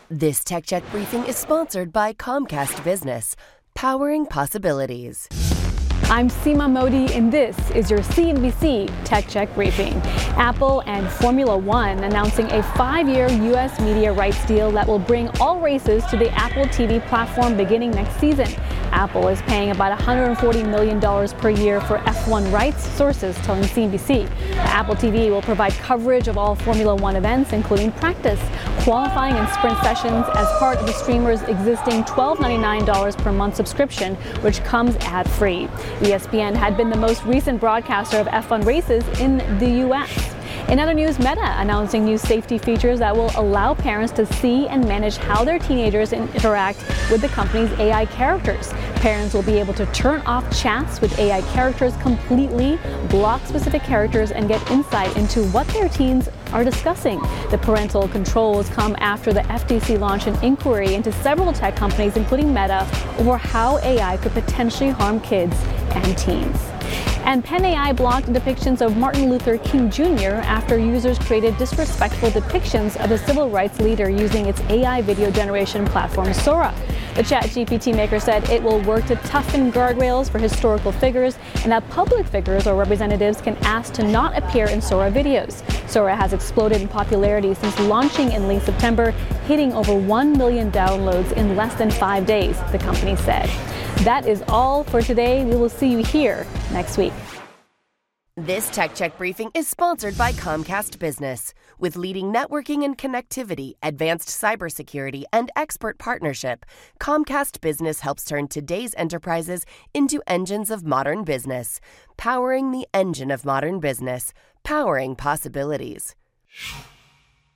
This Tech Check briefing is sponsored by Comcast Business, powering possibilities. I'm Seema Modi, and this is your CNBC Tech Check briefing. Apple and Formula One announcing a 5-year U.S. media rights deal that will bring all races to the Apple TV platform beginning next season. Apple is paying about $140 million per year for F1 rights, sources telling CNBC. The Apple TV will provide coverage of all Formula One events, including practice, qualifying, and sprint sessions as part of the streamer's existing $12.99 per month subscription, which comes ad-free. ESPN had been the most recent broadcaster of F1 races in the U.S. In other news, Meta announcing new safety features that will allow parents to see and manage how their teenagers interact with the company's AI characters. Parents will be able to turn off chats with AI characters completely, block specific characters, and get insight into what their teens are discussing. The parental controls come after the FTC launched an inquiry into several tech companies, including Meta, over how AI could potentially harm kids and teens. And Pen AI blocked depictions of Martin Luther King Jr. after users created disrespectful depictions of the civil rights leader using its AI video generation platform Sora. The ChatGPT maker said it will work to toughen guardrails for historical figures and that public figures or representatives can ask to not appear in Sora videos. Sora has exploded in popularity since launching in late September, hitting over 1 million downloads in less than 5 days, the company said. That is all for today. We will see you here next week. This Tech Check briefing is sponsored by Comcast Business. With leading networking and connectivity, advanced cybersecurity, and expert partnership, Comcast Business helps turn today's enterprises into engines of modern business. Powering the engine of modern business. Powering possibilities.